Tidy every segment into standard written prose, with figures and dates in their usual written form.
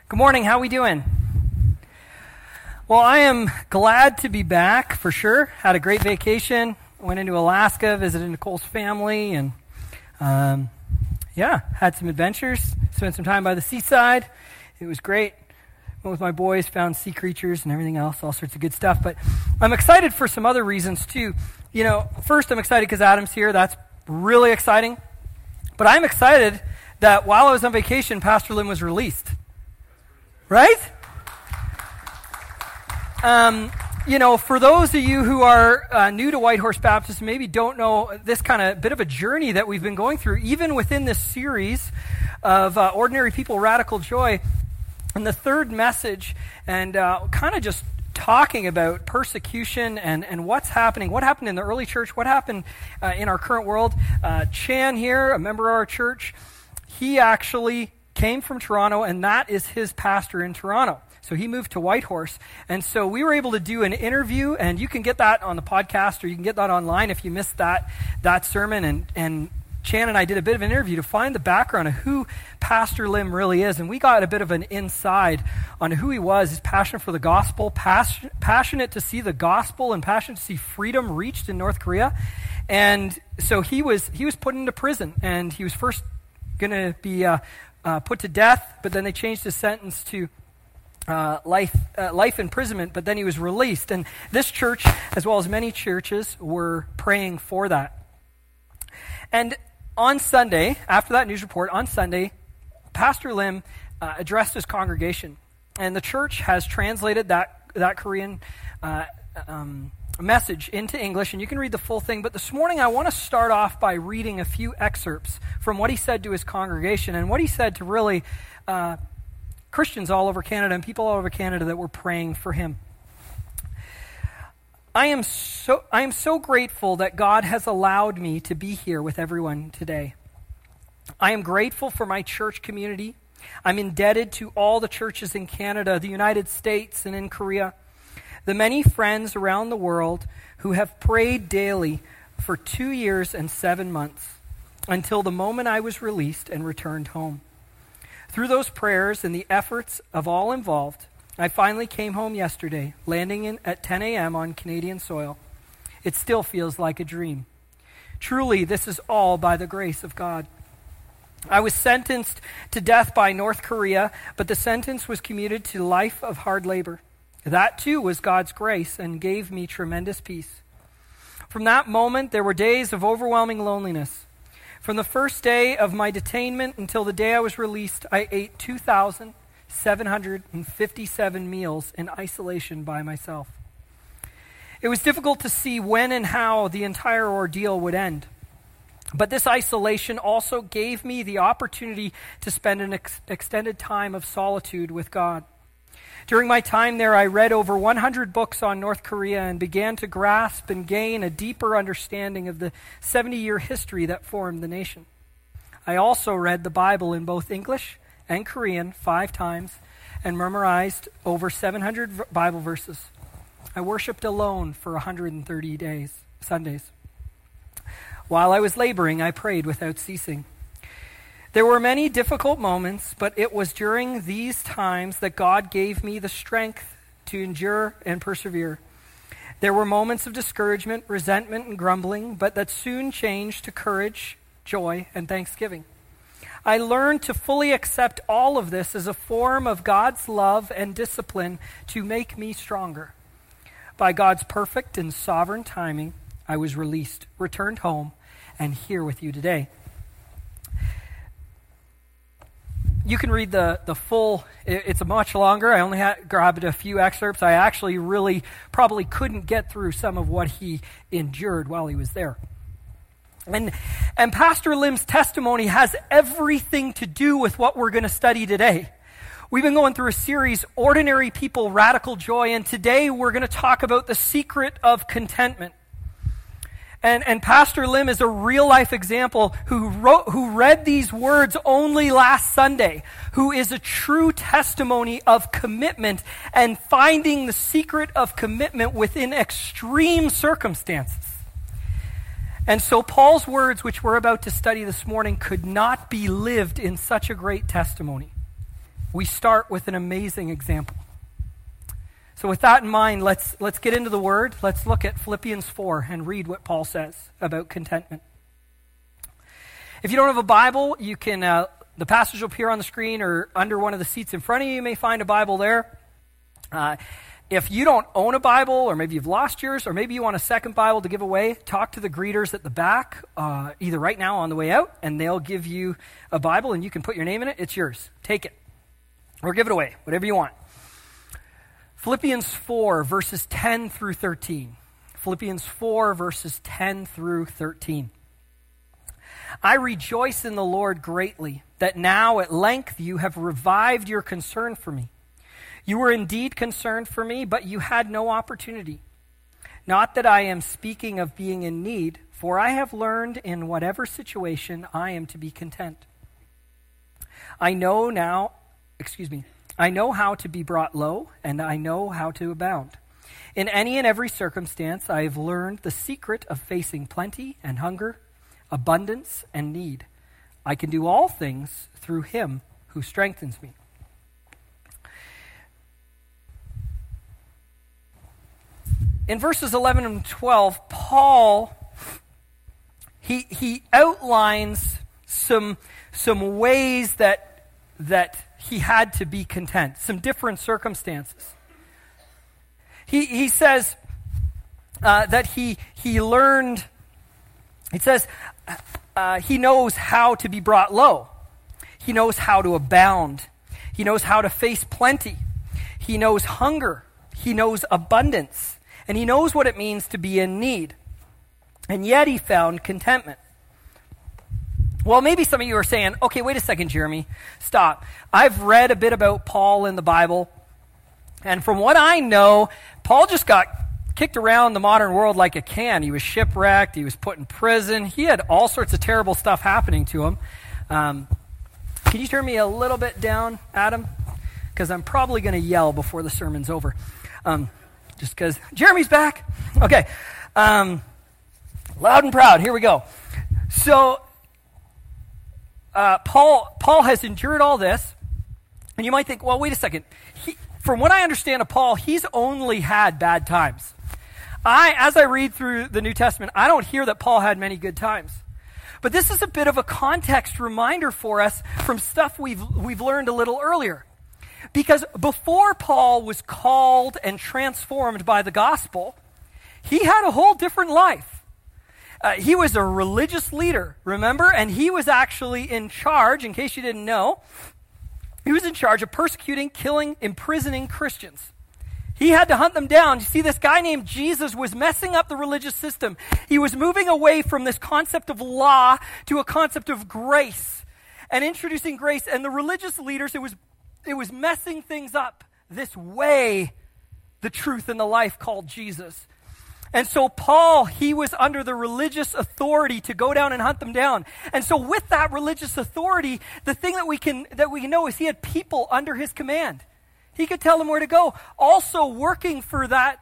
Good morning. How we doing? Well, I am glad to be back for sure. Had a great vacation. Went into Alaska, visited Nicole's family, and had some adventures. Spent some time by the seaside. It was great. Went with my boys, found sea creatures and everything else, all sorts of good stuff. But I'm excited for some other reasons too. First I'm excited because Adam's here. That's really exciting. But I'm excited that while I was on vacation, Pastor Lim was released. Right? For those of you who are new to Whitehorse Baptist, maybe don't know this kind of bit of a journey that we've been going through, even within this series of Ordinary People, Radical Joy, and the third message, and kind of just talking about persecution and what's happening, what happened in the early church, what happened in our current world. Chan here, a member of our church, he actually came from Toronto, and that is his pastor in Toronto. So he moved to Whitehorse. And so we were able to do an interview, and you can get that on the podcast, or you can get that online if you missed that sermon. And Chan and I did a bit of an interview to find the background of who Pastor Lim really is. And we got a bit of an inside on who he was, his passion for the gospel, passionate to see the gospel and passionate to see freedom reached in North Korea. And so he was put into prison, and he was first going to be put to death, but then they changed his sentence to life imprisonment, but then he was released. And this church, as well as many churches, were praying for that. And on Sunday, after that news report, on Sunday, Pastor Lim addressed his congregation. And the church has translated that Korean message into English, and you can read the full thing. But this morning I want to start off by reading a few excerpts from what he said to his congregation, and what he said to really Christians all over Canada and people all over Canada that were praying for him. I am so grateful that God has allowed me to be here with everyone today. I am grateful for my church community. I'm indebted to all the churches in Canada, the United States, and in Korea. The many friends around the world who have prayed daily for 2 years and 7 months until the moment I was released and returned home. Through those prayers and the efforts of all involved, I finally came home yesterday, landing at 10 a.m. on Canadian soil. It still feels like a dream. Truly, this is all by the grace of God. I was sentenced to death by North Korea, but the sentence was commuted to life of hard labor. That too was God's grace and gave me tremendous peace. From that moment, there were days of overwhelming loneliness. From the first day of my detainment until the day I was released, I ate 2,757 meals in isolation by myself. It was difficult to see when and how the entire ordeal would end. But this isolation also gave me the opportunity to spend an extended time of solitude with God. During my time there, I read over 100 books on North Korea and began to grasp and gain a deeper understanding of the 70-year history that formed the nation. I also read the Bible in both English and Korean 5 times and memorized over 700 Bible verses. I worshiped alone for 130 Sundays. While I was laboring, I prayed without ceasing. There were many difficult moments, but it was during these times that God gave me the strength to endure and persevere. There were moments of discouragement, resentment, and grumbling, but that soon changed to courage, joy, and thanksgiving. I learned to fully accept all of this as a form of God's love and discipline to make me stronger. By God's perfect and sovereign timing, I was released, returned home, and here with you today. You can read the full, it's much longer. I only grabbed a few excerpts. I actually really probably couldn't get through some of what he endured while he was there. And Pastor Lim's testimony has everything to do with what we're going to study today. We've been going through a series, Ordinary People, Radical Joy, and today we're going to talk about the secret of contentment. And Pastor Lim is a real-life example who read these words only last Sunday, who is a true testimony of commitment and finding the secret of commitment within extreme circumstances. And so Paul's words, which we're about to study this morning, could not be lived in such a great testimony. we start with an amazing example. So with that in mind, let's get into the Word. Let's look at Philippians 4 and read what Paul says about contentment. If you don't have a Bible, you can, the passage will appear on the screen or under one of the seats in front of you. You may find a Bible there. If you don't own a Bible, or maybe you've lost yours, or maybe you want a second Bible to give away, talk to the greeters at the back, either right now on the way out, and they'll give you a Bible, and you can put your name in it. It's yours. Take it. Or give it away, whatever you want. Philippians 4, verses 10 through 13. Philippians 4, verses 10 through 13. I rejoice in the Lord greatly that now at length you have revived your concern for me. You were indeed concerned for me, but you had no opportunity. Not that I am speaking of being in need, for I have learned in whatever situation I am to be content. I know how to be brought low, and I know how to abound. In any and every circumstance, I have learned the secret of facing plenty and hunger, abundance and need. I can do all things through him who strengthens me. In verses 11 and 12, Paul, he outlines some ways that he had to be content, some different circumstances. He says that he learned, it says, he knows how to be brought low. He knows how to abound. He knows how to face plenty. He knows hunger. He knows abundance. And he knows what it means to be in need. And yet he found contentment. Well, maybe some of you are saying, okay, wait a second, Jeremy. Stop. I've read a bit about Paul in the Bible. And from what I know, Paul just got kicked around the modern world like a can. He was shipwrecked. He was put in prison. He had all sorts of terrible stuff happening to him. Can you turn me a little bit down, Adam? Because I'm probably going to yell before the sermon's over. Just because Jeremy's back. Okay. Loud and proud. Here we go. So, Paul has endured all this. And you might think, well, wait a second. From what I understand of Paul, he's only had bad times. As I read through the New Testament, I don't hear that Paul had many good times. But this is a bit of a context reminder for us from stuff we've learned a little earlier. Because before Paul was called and transformed by the gospel, he had a whole different life. He was a religious leader, remember? And he was actually in charge, in case you didn't know, he was in charge of persecuting, killing, imprisoning Christians. He had to hunt them down. You see, this guy named Jesus was messing up the religious system. He was moving away from this concept of law to a concept of grace and introducing grace. And the religious leaders, it was messing things up, this way, the truth and the life called Jesus. And so Paul, he was under the religious authority to go down and hunt them down. And so with that religious authority, the thing that we can know is he had people under his command. He could tell them where to go. Also working for that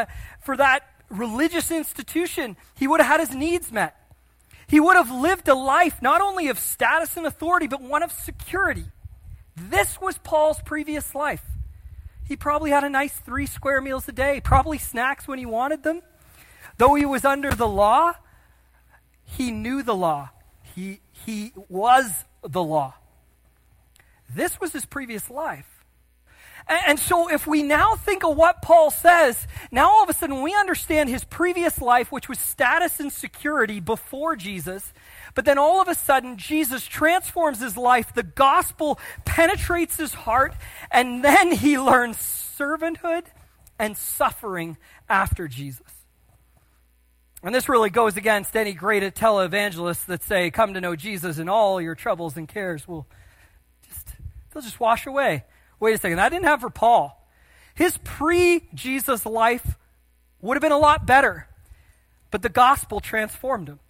religious institution, he would have had his needs met. He would have lived a life not only of status and authority, but one of security. This was Paul's previous life. He probably had a nice 3 square meals a day, probably snacks when he wanted them. Though he was under the law, he knew the law. He was the law. This was his previous life. And so if we now think of what Paul says, now all of a sudden we understand his previous life, which was status and security before Jesus. But then all of a sudden, Jesus transforms his life. The gospel penetrates his heart. And then he learns servanthood and suffering after Jesus. And this really goes against any great televangelists that say, come to know Jesus and all your troubles and cares will they'll just wash away. Wait a second, that didn't happen for Paul. His pre-Jesus life would have been a lot better. But the gospel transformed him.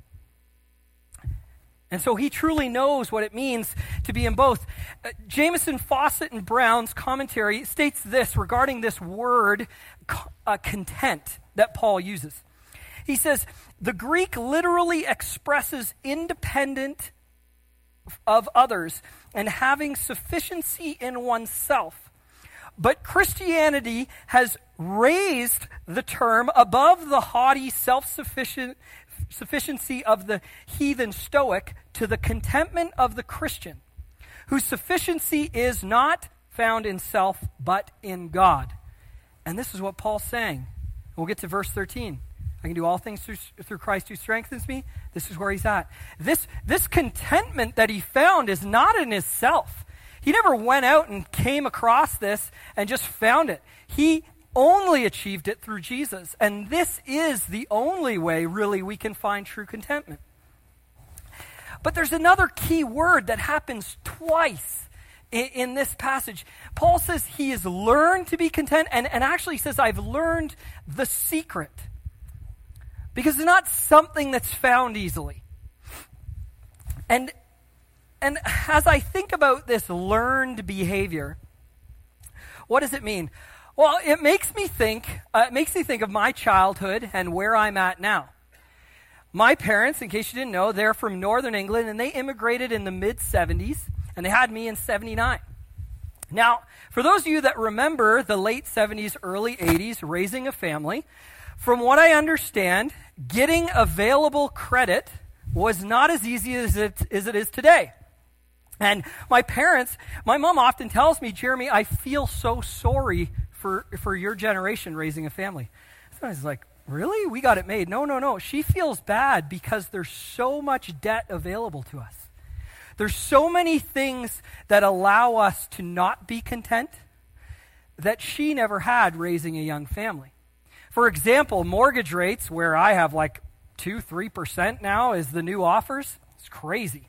And so he truly knows what it means to be in both. Jamieson, Fawcett, and Brown's commentary states this regarding this word content that Paul uses. He says, the Greek literally expresses independent of others and having sufficiency in oneself. But Christianity has raised the term above the haughty sufficiency of the heathen Stoic to the contentment of the Christian, whose sufficiency is not found in self, but in God. And this is what Paul's saying. We'll get to verse 13. I can do all things through Christ who strengthens me. This is where he's at. This contentment that he found is not in his self. He never went out and came across this and just found it. He only achieved it through Jesus. And this is the only way, really, we can find true contentment. But there's another key word that happens twice in this passage. Paul says he has learned to be content, and actually says, I've learned the secret. Because it's not something that's found easily. And as I think about this learned behavior, what does it mean? Well, it makes me think of my childhood and where I'm at now. My parents, in case you didn't know, they're from Northern England, and they immigrated in the mid-'70s, and they had me in '79. Now, for those of you that remember the late '70s, early '80s, raising a family, from what I understand, getting available credit was not as easy as it is today. And my mom often tells me, Jeremy, I feel so sorry for your generation raising a family. So I was like, really? We got it made. No. She feels bad because there's so much debt available to us. There's so many things that allow us to not be content that she never had raising a young family. For example, mortgage rates, where I have like 2-3% now is the new offers. It's crazy.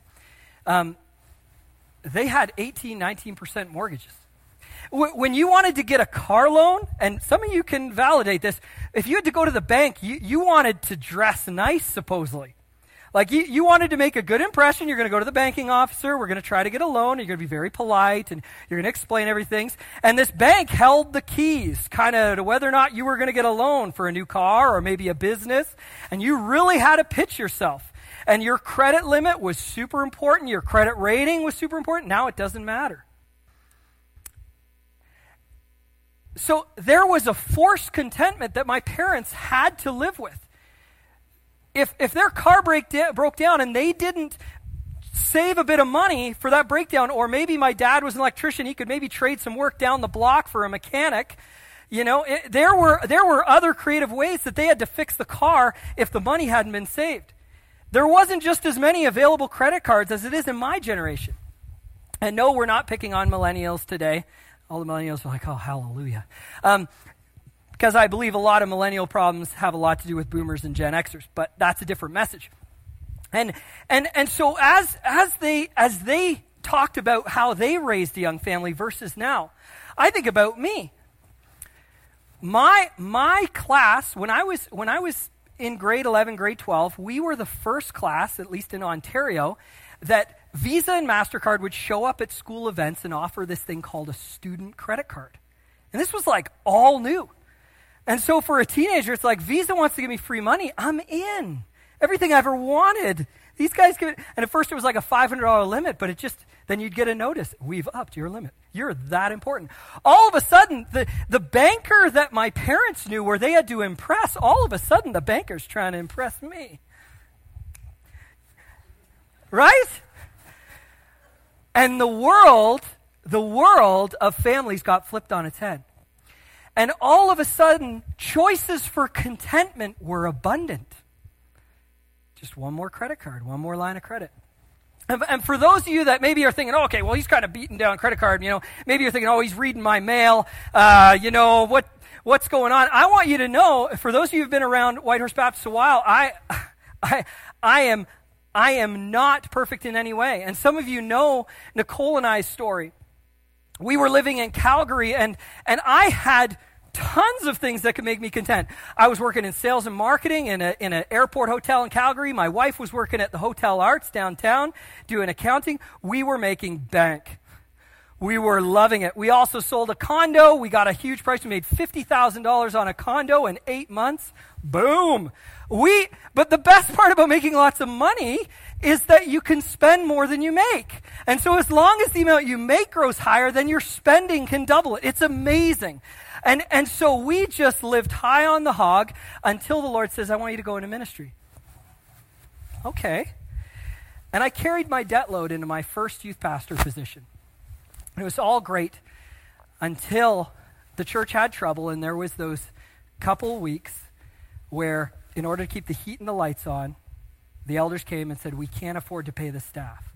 They had 18-19% mortgages. When you wanted to get a car loan, and some of you can validate this, if you had to go to the bank, you wanted to dress nice, supposedly. Like you wanted to make a good impression. You're going to go to the banking officer. We're going to try to get a loan. You're going to be very polite, and you're going to explain everything. And this bank held the keys kind of to whether or not you were going to get a loan for a new car or maybe a business. And you really had to pitch yourself. And your credit limit was super important. Your credit rating was super important. Now it doesn't matter. So there was a forced contentment that my parents had to live with. If their car broke down and they didn't save a bit of money for that breakdown, or maybe my dad was an electrician, he could maybe trade some work down the block for a mechanic. There were other creative ways that they had to fix the car if the money hadn't been saved. There wasn't just as many available credit cards as it is in my generation. And no, we're not picking on millennials today. All the millennials are like, oh, hallelujah. Because I believe a lot of millennial problems have a lot to do with boomers and Gen Xers, but that's a different message. And so as they talked about how they raised a young family versus now, I think about me. My class, when I was in grade 11, grade 12, we were the first class, at least in Ontario, that Visa and MasterCard would show up at school events and offer this thing called a student credit card. And this was like all new. And so for a teenager, it's like, Visa wants to give me free money. I'm in. Everything I ever wanted. These guys could, and at first it was like a $500 limit, but then you'd get a notice. We've upped your limit. You're that important. All of a sudden, the banker that my parents knew where they had to impress, all of a sudden the banker's trying to impress me. Right? And the world of families got flipped on its head. And all of a sudden, choices for contentment were abundant. Just one more credit card, one more line of credit. And for those of you that maybe are thinking, oh, okay, well, he's kind of beating down credit card, maybe you're thinking, oh, he's reading my mail, what's going on? I want you to know, for those of you who've been around Whitehorse Baptist a while, I am not perfect in any way. And some of you know Nicole and I's story. We were living in Calgary, and I had tons of things that could make me content. I was working in sales and marketing in an airport hotel in Calgary. My wife was working at the Hotel Arts downtown doing accounting. We were making bank. We were loving it. We also sold a condo. We got a huge price. We made $50,000 on a condo in 8 months. Boom. But the best part about making lots of money is that you can spend more than you make. And so as long as the amount you make grows higher, then your spending can double it. It's amazing. And so we just lived high on the hog until the Lord says, I want you to go into ministry. Okay. And I carried my debt load into my first youth pastor position. It was all great until the church had trouble, and there was those couple weeks where, in order to keep the heat and the lights on, the elders came and said, we can't afford to pay the staff.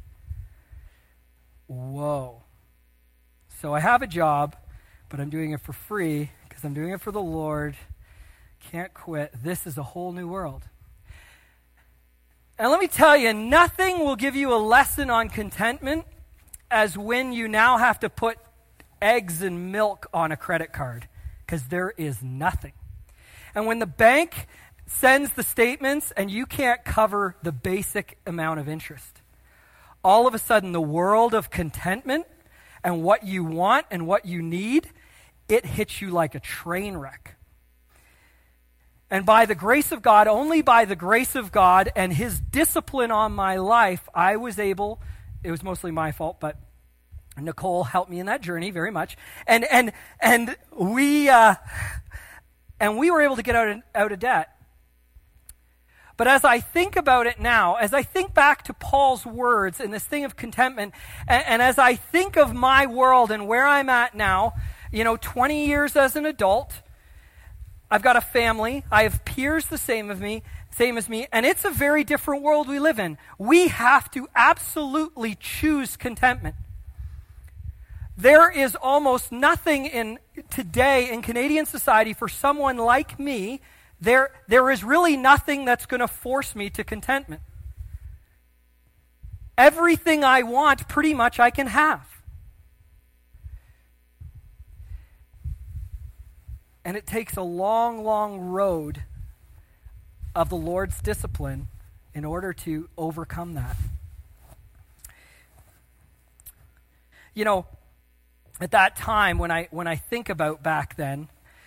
Whoa. So I have a job, but I'm doing it for free because I'm doing it for the Lord. Can't quit. This is a whole new world. And let me tell you, nothing will give you a lesson on contentment as when you now have to put eggs and milk on a credit card, because there is nothing. And when the bank sends the statements and you can't cover the basic amount of interest, all of a sudden the world of contentment and what you want and what you need, it hits you like a train wreck. And by the grace of God, only by the grace of God and his discipline on my life, I was able, it was mostly my fault, but Nicole helped me in that journey very much. And we were able to get out of debt. But as I think about it now, as I think back to Paul's words and this thing of contentment, and as I think of my world and where I'm at now, 20 years as an adult, I've got a family, I have peers the same as me, and it's a very different world we live in. We have to absolutely choose contentment. There is almost nothing today in Canadian society for someone like me. There is really nothing that's going to force me to contentment. Everything I want, pretty much I can have. And it takes a long, long road of the Lord's discipline in order to overcome that. At that time, when I think about back then,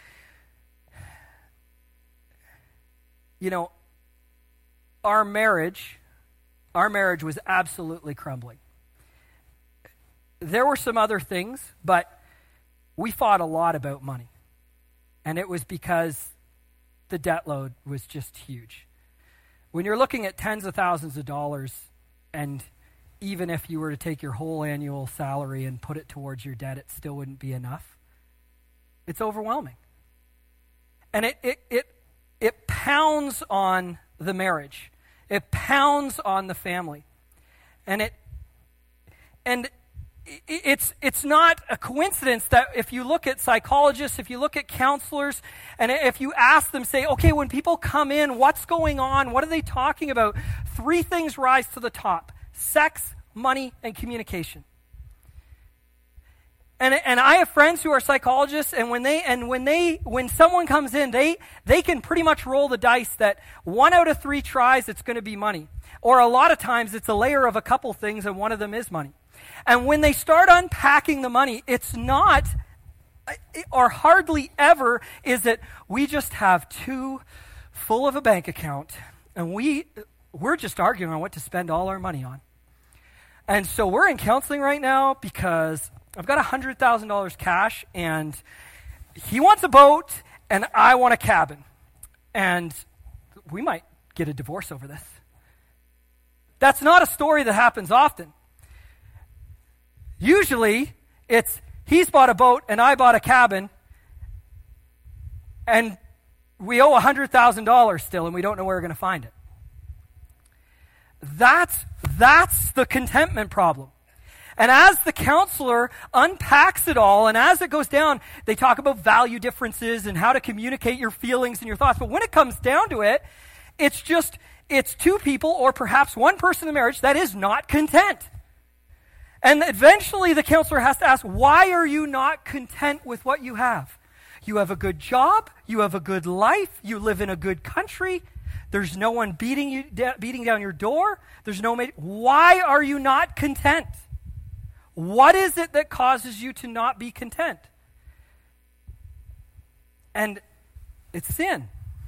our marriage was absolutely crumbling. There were some other things, but we fought a lot about money. And it was because the debt load was just huge. When you're looking at tens of thousands of dollars, and even if you were to take your whole annual salary and put it towards your debt, it still wouldn't be enough. It's overwhelming. And it pounds on the marriage. It pounds on the family. And it's not a coincidence that if you look at psychologists, if you look at counselors, and if you ask them, say, okay, when people come in, what's going on? What are they talking about? 3 things rise to the top: sex, money, and communication. And I have friends who are psychologists, and when someone comes in, they can pretty much roll the dice that 1 out of 3 tries it's going to be money. Or a lot of times it's a layer of a couple things, and one of them is money. And when they start unpacking the money, it's not, or hardly ever, is it we just have 2 full of a bank account, and we're just arguing on what to spend all our money on. And so we're in counseling right now because I've got $100,000 cash, and he wants a boat, and I want a cabin. And we might get a divorce over this. That's not a story that happens often. Usually, it's he's bought a boat and I bought a cabin, and we owe $100,000 still, and we don't know where we're going to find it. That's the contentment problem. And as the counselor unpacks it all, and as it goes down, they talk about value differences and how to communicate your feelings and your thoughts. But when it comes down to it, it's 2 people, or perhaps 1 person in marriage, that is not content. And eventually the counselor has to ask, why are you not content with what you have? You have a good job, you have a good life, you live in a good country, there's no one beating down your door, there's no why are you not content? What is it that causes you to not be content? And it's sin.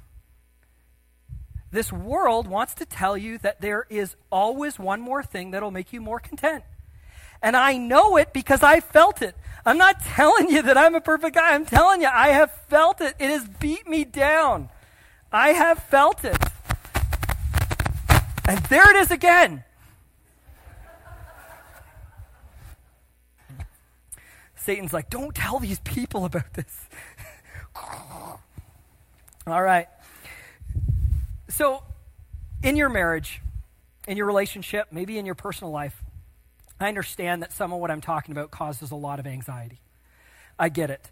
This world wants to tell you that there is always one more thing that'll make you more content. And I know it because I felt it. I'm not telling you that I'm a perfect guy. I'm telling you, I have felt it. It has beat me down. I have felt it. And there it is again. Satan's like, don't tell these people about this. All right. So, in your marriage, in your relationship, maybe in your personal life, I understand that some of what I'm talking about causes a lot of anxiety. I get it.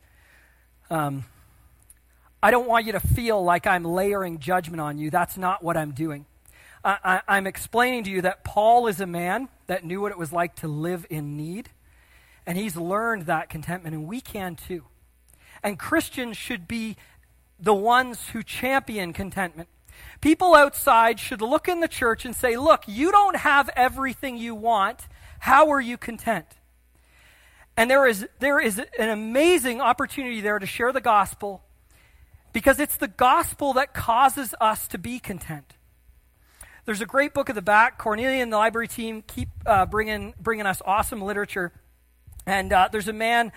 I don't want you to feel like I'm layering judgment on you. That's not what I'm doing. I'm explaining to you that Paul is a man that knew what it was like to live in need, and he's learned that contentment, and we can too. And Christians should be the ones who champion contentment. People outside should look in the church and say, look, you don't have everything you want. How are you content? And there is an amazing opportunity there to share the gospel, because it's the gospel that causes us to be content. There's a great book at the back. Cornelia and the library team keep bringing us awesome literature. And there's a man,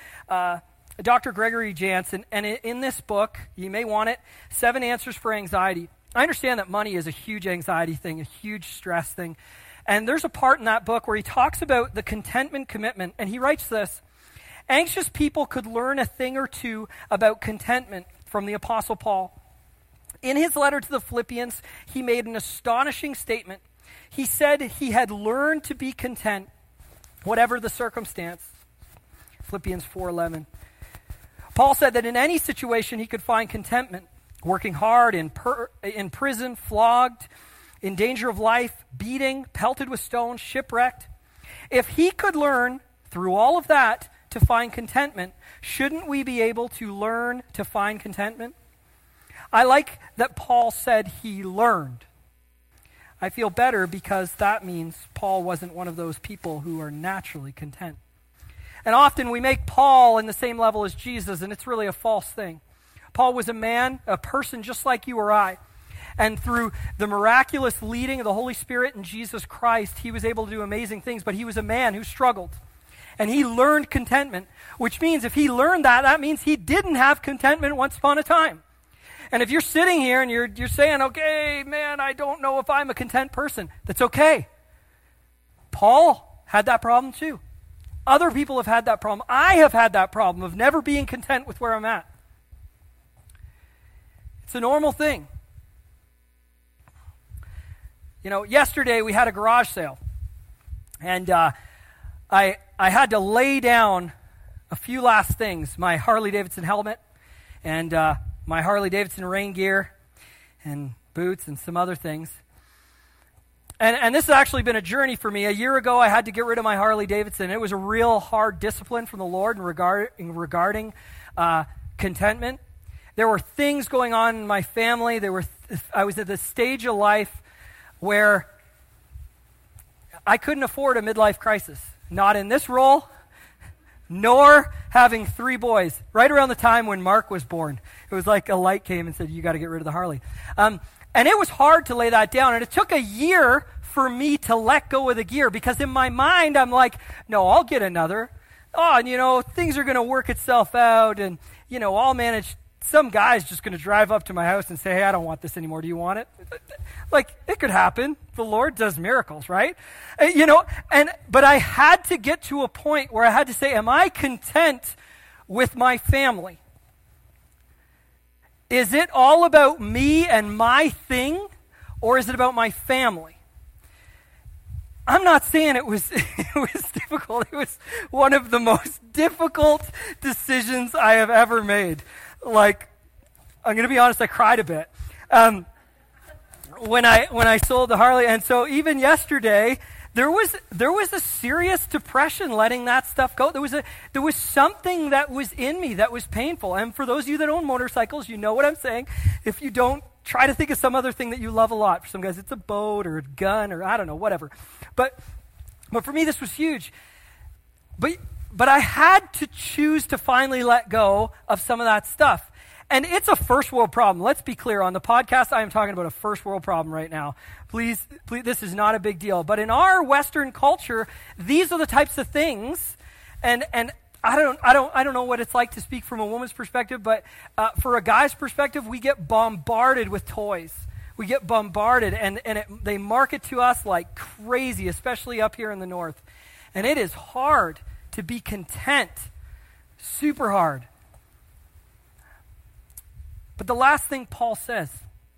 Dr. Gregory Jansen, and in this book, you may want it, 7 Answers for Anxiety. I understand that money is a huge anxiety thing, a huge stress thing. And there's a part in that book where he talks about the contentment commitment, and he writes this: anxious people could learn a thing or two about contentment from the Apostle Paul. In his letter to the Philippians, he made an astonishing statement. He said he had learned to be content, whatever the circumstance. Philippians 4:11. Paul said that in any situation he could find contentment, working hard, in prison, flogged, in danger of life, beating, pelted with stones, shipwrecked. If he could learn through all of that to find contentment, shouldn't we be able to learn to find contentment? I like that Paul said he learned. I feel better because that means Paul wasn't one of those people who are naturally content. And often we make Paul in the same level as Jesus, and it's really a false thing. Paul was a man, a person just like you or I. And through the miraculous leading of the Holy Spirit and Jesus Christ, he was able to do amazing things, but he was a man who struggled. And he learned contentment, which means if he learned that, that means he didn't have contentment once upon a time. And if you're sitting here and you're saying, okay, man, I don't know if I'm a content person, that's okay. Paul had that problem too. Other people have had that problem. I have had that problem of never being content with where I'm at. It's a normal thing. You know, yesterday we had a garage sale, and I had to lay down a few last things: my Harley-Davidson helmet, and my Harley-Davidson rain gear, and boots, and some other things. And this has actually been a journey for me. A year ago, I had to get rid of my Harley-Davidson. It was a real hard discipline from the Lord regarding contentment. There were things going on in my family. I was at the stage of life where I couldn't afford a midlife crisis. Not in this role, nor having 3 boys. Right around the time when Mark was born, it was like a light came and said, you got to get rid of the Harley. And it was hard to lay that down. And it took a year for me to let go of the gear, because in my mind, I'm like, no, I'll get another. Oh, and things are going to work itself out. And, I'll manage. Some guy's just going to drive up to my house and say, hey, I don't want this anymore. Do you want it? Like, it could happen. The Lord does miracles, right? But I had to get to a point where I had to say, am I content with my family? Is it all about me and my thing, or is it about my family? I'm not saying it was difficult. It was one of the most difficult decisions I have ever made. Like, I'm going to be honest, I cried a bit when I sold the Harley. And so even yesterday, there was a serious depression letting that stuff go. There was something that was in me that was painful. And for those of you that own motorcycles, you know what I'm saying. If you don't, try to think of some other thing that you love a lot. For some guys, it's a boat or a gun or I don't know, whatever. But for me, this was huge. But I had to choose to finally let go of some of that stuff. And it's a first world problem. Let's be clear. On the podcast, I am talking about a first world problem right now. Please, this is not a big deal. But in our Western culture, these are the types of things. And I don't know what it's like to speak from a woman's perspective, but for a guy's perspective, we get bombarded with toys. We get bombarded, and they market to us like crazy, especially up here in the north. And it is hard to be content. Super hard. But the last thing Paul says,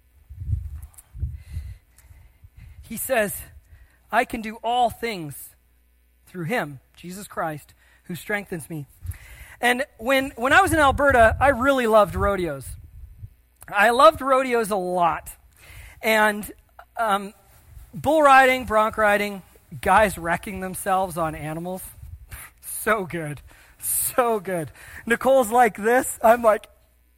he says, I can do all things through him, Jesus Christ, who strengthens me. And when I was in Alberta, I really loved rodeos. I loved rodeos a lot. And bull riding, bronc riding, guys wrecking themselves on animals, so good. So good. Nicole's like this. I'm like,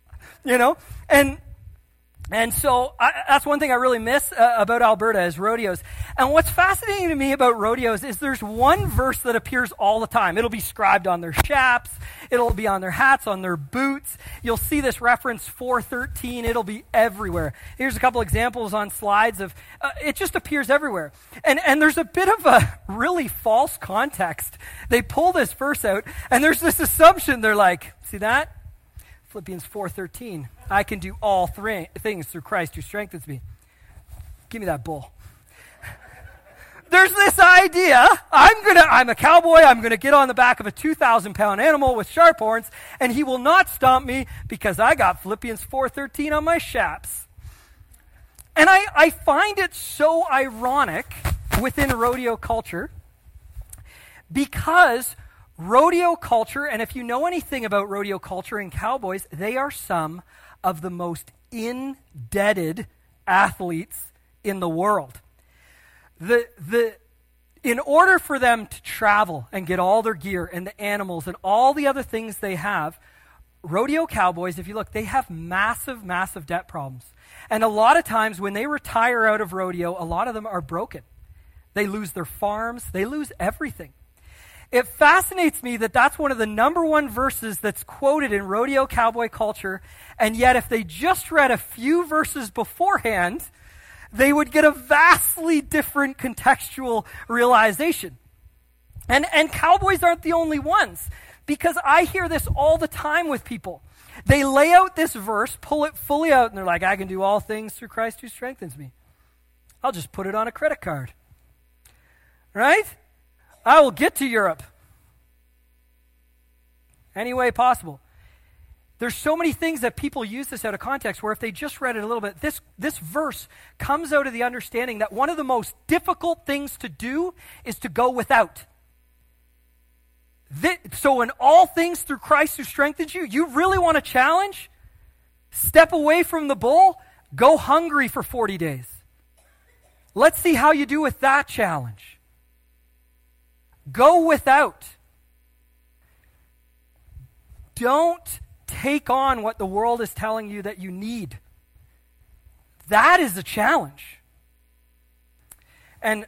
and so that's one thing I really miss about Alberta is rodeos. And what's fascinating to me about rodeos is there's one verse that appears all the time. It'll be scribed on their chaps. It'll be on their hats, on their boots. You'll see this reference 4:13. It'll be everywhere. Here's a couple examples on slides of, it just appears everywhere. And there's a bit of a really false context. They pull this verse out, and there's this assumption. They're like, see that? Philippians 4:13. I can do all things through Christ who strengthens me. Give me that bull. There's this idea, I'm a cowboy, I'm going to get on the back of a 2,000-pound animal with sharp horns, and he will not stomp me because I got Philippians 4:13 on my chaps. And I find it so ironic within rodeo culture because rodeo culture, and if you know anything about rodeo culture and cowboys, they are some of the most indebted athletes in the world. In order for them to travel and get all their gear and the animals and all the other things they have, rodeo cowboys, if you look, they have massive, massive debt problems. And a lot of times when they retire out of rodeo, a lot of them are broken. They lose their farms. They lose everything. It fascinates me that that's one of the number one verses that's quoted in rodeo cowboy culture, and yet if they just read a few verses beforehand, they would get a vastly different contextual realization. And cowboys aren't the only ones, because I hear this all the time with people. They lay out this verse, pull it fully out, and they're like, I can do all things through Christ who strengthens me. I'll just put it on a credit card. Right? I will get to Europe any way possible. There's so many things that people use this out of context where if they just read it a little bit, this verse comes out of the understanding that one of the most difficult things to do is to go without. So in all things through Christ who strengthens you, you really want a challenge? Step away from the bull, go hungry for 40 days. Let's see how you do with that challenge. Go without. Don't take on what the world is telling you that you need. That is a challenge. And,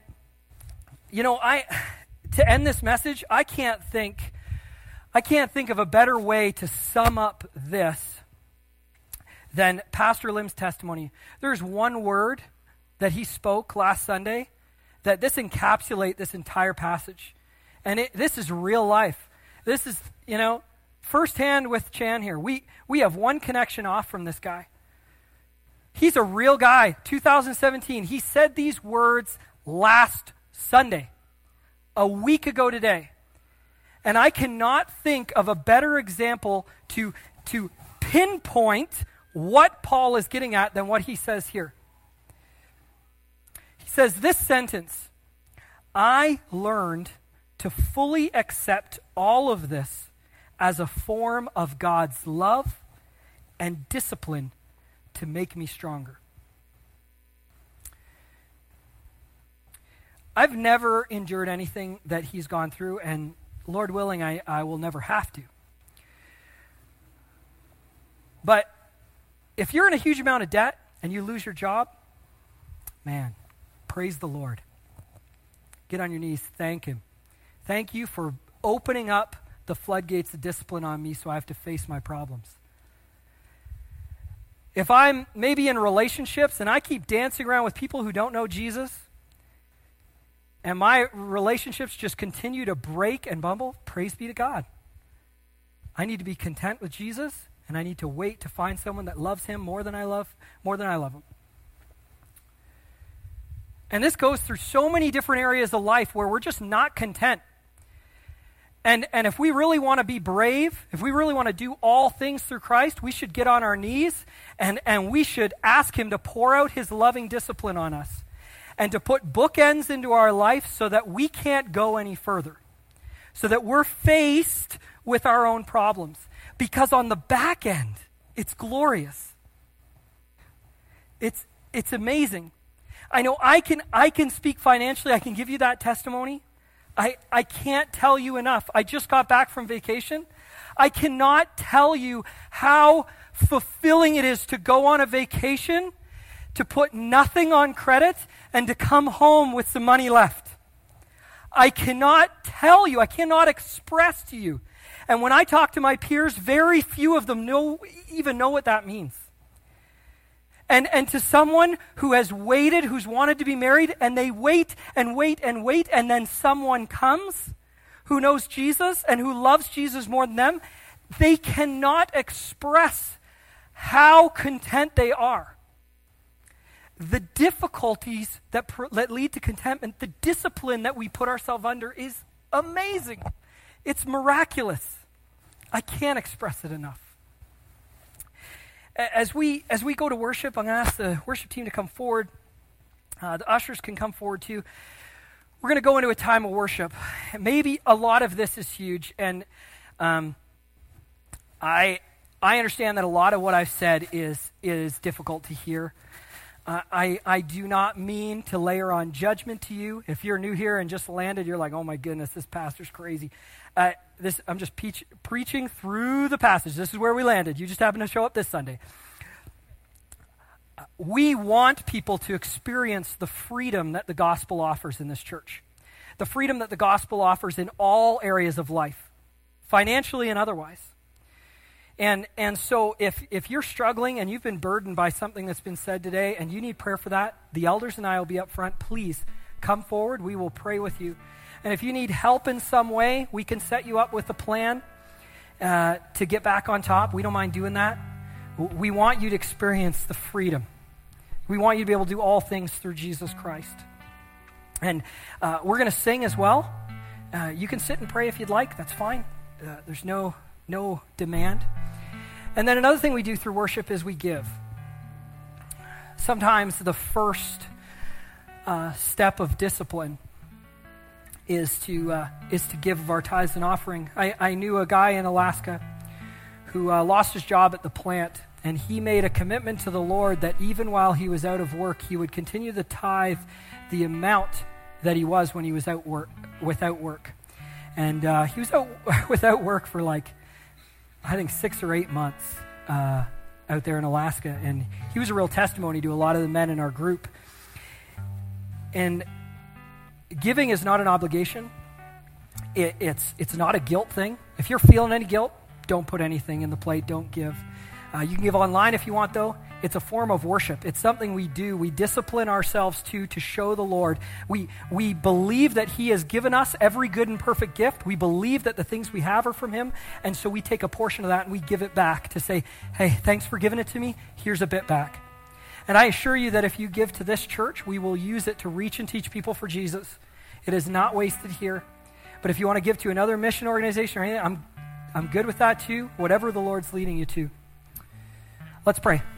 to end this message, I can't think of a better way to sum up this than Pastor Lim's testimony. There's one word that he spoke last Sunday that this encapsulates this entire passage. And this is real life. This is, firsthand with Chan here. We have one connection off from this guy. He's a real guy. 2017. He said these words last Sunday, a week ago today. And I cannot think of a better example to pinpoint what Paul is getting at than what he says here. He says this sentence, I learned to fully accept all of this as a form of God's love and discipline to make me stronger. I've never endured anything that he's gone through, and Lord willing, I will never have to. But if you're in a huge amount of debt and you lose your job, man, praise the Lord. Get on your knees, thank him. Thank you for opening up the floodgates of discipline on me so I have to face my problems. If I'm maybe in relationships and I keep dancing around with people who don't know Jesus, and my relationships just continue to break and bumble, praise be to God. I need to be content with Jesus, and I need to wait to find someone that loves him more than I love him. And this goes through so many different areas of life where we're just not content. And if we really want to be brave, if we really want to do all things through Christ, we should get on our knees and we should ask him to pour out his loving discipline on us and to put bookends into our life so that we can't go any further, so that we're faced with our own problems. Because on the back end, it's glorious. It's amazing. I know I can speak financially. I can give you that testimony. I can't tell you enough. I just got back from vacation. I cannot tell you how fulfilling it is to go on a vacation, to put nothing on credit, and to come home with some money left. I cannot tell you, I cannot express to you. And when I talk to my peers, very few of them even know what that means. And to someone who has waited, who's wanted to be married, and they wait and wait and wait, and then someone comes who knows Jesus and who loves Jesus more than them, they cannot express how content they are. The difficulties that lead to contentment, the discipline that we put ourselves under is amazing. It's miraculous. I can't express it enough. As we go to worship, I'm going to ask the worship team to come forward. The ushers can come forward too. We're going to go into a time of worship. Maybe a lot of this is huge, and I understand that a lot of what I've said is difficult to hear. I do not mean to layer on judgment to you. If you're new here and just landed, you're like, oh my goodness, this pastor's crazy. I'm just preaching through the passage. This is where we landed. You just happened to show up this Sunday. We want people to experience the freedom that the gospel offers in this church. The freedom that the gospel offers in all areas of life, financially and otherwise. And so if you're struggling and you've been burdened by something that's been said today and you need prayer for that, the elders and I will be up front. Please come forward. We will pray with you. And if you need help in some way, we can set you up with a plan to get back on top. We don't mind doing that. We want you to experience the freedom. We want you to be able to do all things through Jesus Christ. And we're going to sing as well. You can sit and pray if you'd like. That's fine. There's no demand. And then another thing we do through worship is we give. Sometimes the first step of discipline is to give of our tithes and offering. I knew a guy in Alaska who lost his job at the plant, and he made a commitment to the Lord that even while he was out of work, he would continue to tithe the amount that he was when he was without work. And he was out without work for I think 6 or 8 months out there in Alaska. And he was a real testimony to a lot of the men in our group. And giving is not an obligation. It's not a guilt thing. If you're feeling any guilt, don't put anything in the plate. Don't give. You can give online if you want, though. It's a form of worship. It's something we do. We discipline ourselves to show the Lord. We believe that he has given us every good and perfect gift. We believe that the things we have are from him. And so we take a portion of that and we give it back to say, hey, thanks for giving it to me. Here's a bit back. And I assure you that if you give to this church, we will use it to reach and teach people for Jesus. It is not wasted here. But if you want to give to another mission organization or anything, I'm good with that too, whatever the Lord's leading you to. Let's pray.